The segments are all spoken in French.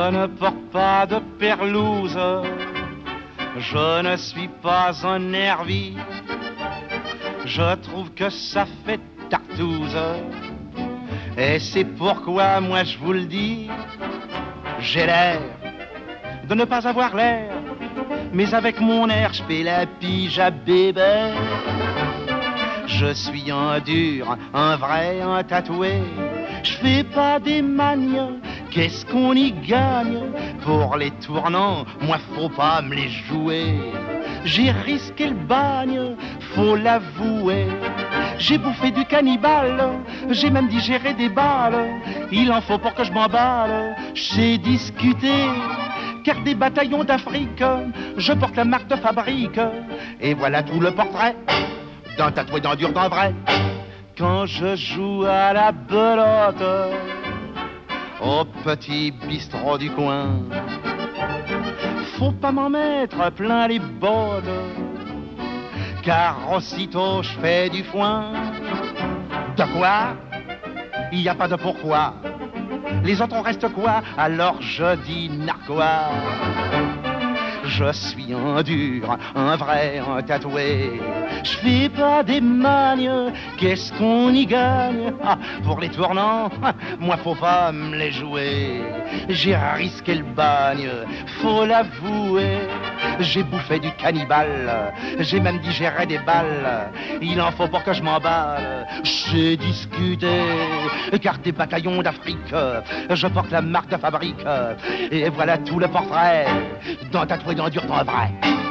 Je ne porte pas de perlouse, je ne suis pas un nervi. Je trouve que ça fait tartouze, et c'est pourquoi moi je vous le dis, j'ai l'air de ne pas avoir l'air, mais avec mon air je fais la pige à bébé. Je suis un dur, un vrai, un tatoué. Je fais pas des magnes, qu'est-ce qu'on y gagne? Pour les tournants, moi faut pas me les jouer. J'ai risqué le bagne, faut l'avouer. J'ai bouffé du cannibale, j'ai même digéré des balles. Il en faut pour que je m'emballe, j'ai discuté. Car des bataillons d'Afrique, je porte la marque de fabrique. Et voilà tout le portrait d'un tatoué, d'un dur, d'un vrai. Quand je joue à la belote au petit bistrot du coin, faut pas m'en mettre plein les bottes, car aussitôt je fais du foin. De quoi? Il n'y a pas de pourquoi. Les autres on reste quoi? Alors je dis narquois. Je suis un dur, un vrai, un tatoué. Je fais pas des magnes, qu'est-ce qu'on y gagne? Ah, pour les tournants, moi faut pas me les jouer. J'ai risqué le bagne, faut l'avouer. J'ai bouffé du cannibale, j'ai même digéré des balles. Il en faut pour que je m'emballe. J'ai discuté, car des bataillons d'Afrique, je porte la marque de fabrique. Et voilà tout le portrait d'un tatoué, d'un dur, d'un vrai.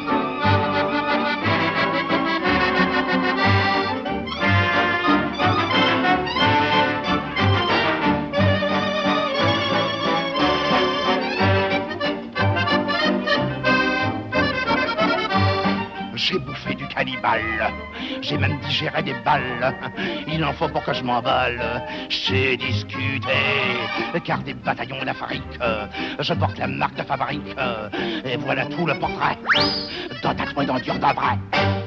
J'ai bouffé du cannibale, j'ai même digéré des balles. Il en faut pour que je m'emballe. J'ai discuté, car des bataillons d'Afrique, je porte la marque de fabrique. Et voilà tout le portrait d'un tatoué, d'un dur, d'un vrai.